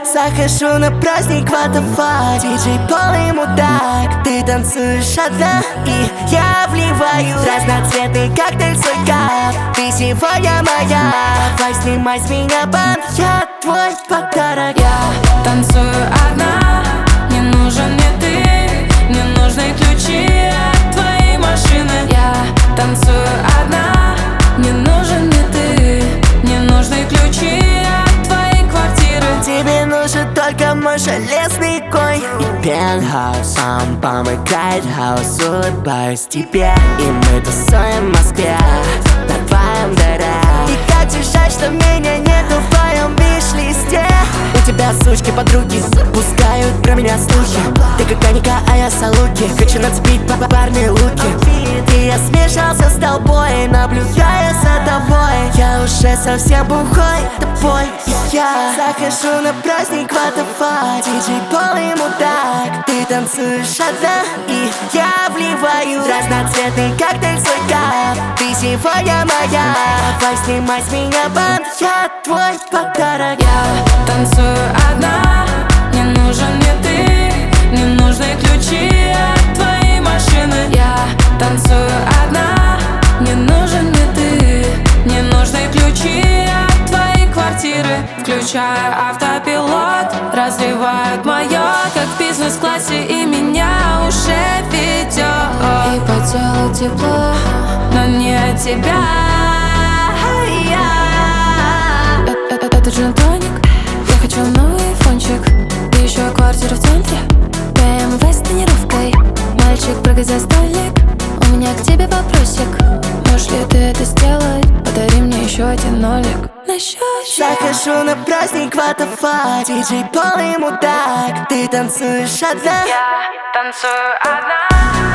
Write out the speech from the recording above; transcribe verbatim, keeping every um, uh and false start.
Захожу на праздник Ватафа, диджей полный мудак. Ты танцуешь одна, и я вливаю разноцветный коктейль в свой кап. Ты сегодня моя, давай снимай с меня бант, я твой подарок. Я танцую одна, не нужен мне ты, не нужны ключи от твоей машины. Я танцую одна, не нужен мне ты, не нужны ключи от твоей квартиры. Тебе нужен только мой железный конь и пентхаус. Сам помыкает хаос, улыбаюсь тебе, и мы тусуем в Москве на твоем дыре. И как же жаль, что меня нету в твоем виш-листе. У тебя сучки подруги пускают про меня слухи. Ты как Аника, а я Салуки. Хочу нацепить парные луки. И я смешался с толпой, наблюдая за тобой. Я уже совсем бухой, тобой и я. Захожу на праздник Ватафа, диджей полный мудак. Ты танцуешь одна, и я вливаю разноцветный коктейль в свой кап. Ты сегодня моя, давай снимай с меня бант, я твой подарок. Я танцую одна, не нужен мне ты, не нужны ключи от твоей машины. Я танцую одна, не нужен мне ты, не нужны ключи от твоей квартиры. Включаю автопилот, развивают моё, как в бизнес-классе, и меня уже ведет. И по телу тепло, но не от тебя. Это джин-тоник, я хочу новый айфончик. И еще квартира в центре, бэ эм вэ с тонировкой. Мальчик, прыгай за столик, у меня к тебе вопросик. Можешь ли ты это сделать? Подари мне еще один нолик на счетчик. Захожу на праздник Ватафа, диджей полный мудак. Ты танцуешь одна, Я танцую одна.